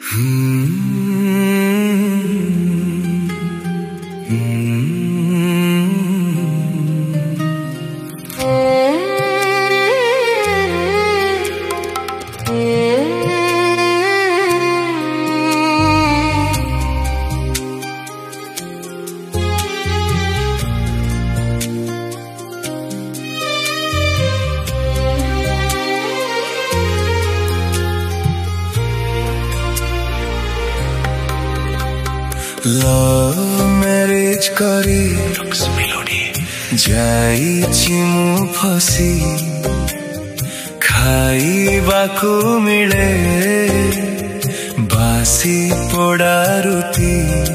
Love marriage करी जाइछि मु फसी खाइबाकु मिले बासी पोड़ा रुटी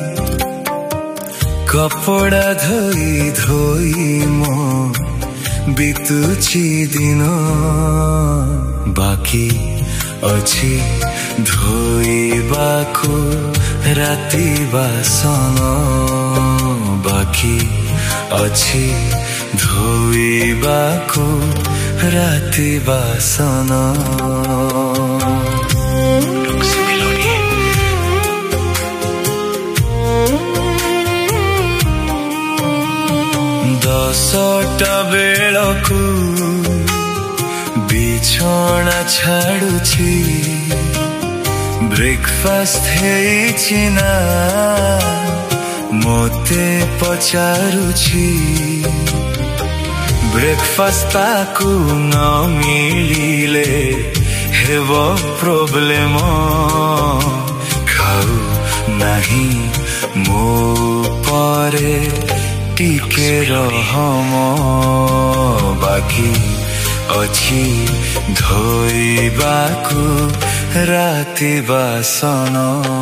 कपड़ा धोई धोई मो बीतुछि दिन बाकी अछि धोइबाकु राति बासन बाकी अछि धोइबाकु राति बासन दसटा बेलकु बिछोना छाडुछि ब्रेकफास्ट हेछि ना मोते पचारुछि ब्रेकफास्ट ताकु न मिलिले हेबो प्रोब्लेम खाऊ नाही मो परे टिके रहम बाकी अछि धोइबाकु राति बासन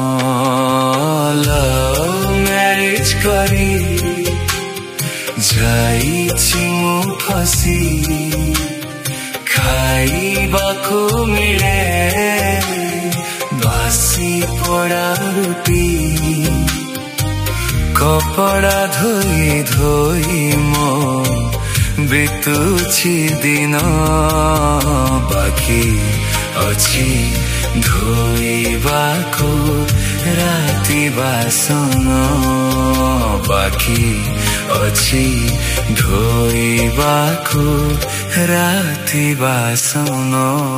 लव मैरिज करी जाइछि मु फसी खाइबाकु मिले बासी पोड़ा रुटी कपड़ा धोई धोई मो बीतुछि दिन बाकी अछि धोइबाकु राति बासन बाकी अछि धोइबाकु राति बासन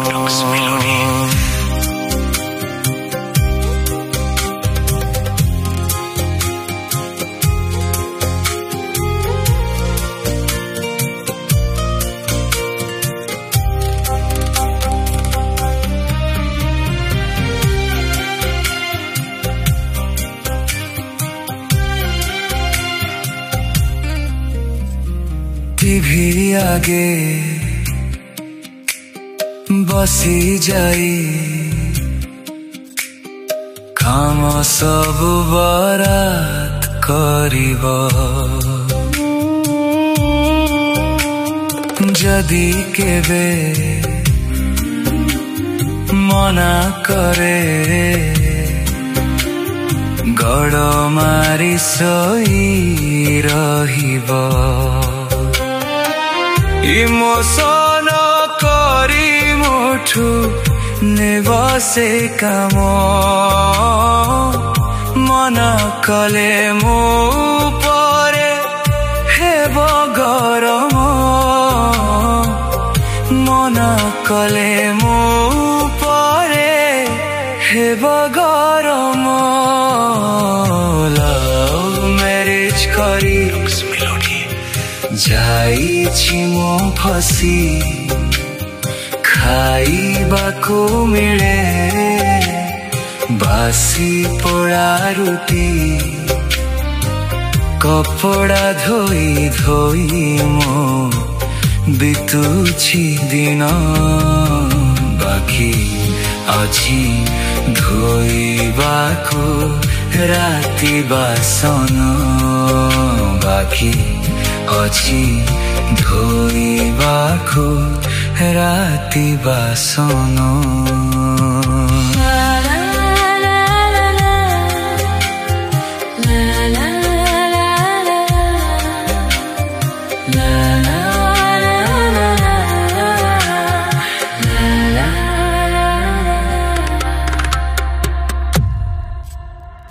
टीवी आगे बसी जाई काम सब बरात करिब जदि केबे मना करे गड़ मारी सोई रहिब इमोशन करी मुठु नेबसे काम मन कले मो परे हेब गरम मन कले मो परे हेब गरम लव मैरिज करी जाइछि मो फसी खाइबाकु मिले बासी पोड़ा रुटी कपड़ा धोई धोई मो बीतुछि दिन बाकी अछि धोइबाकु राति बासन बाकी अछि धोइबाकु राति बासन।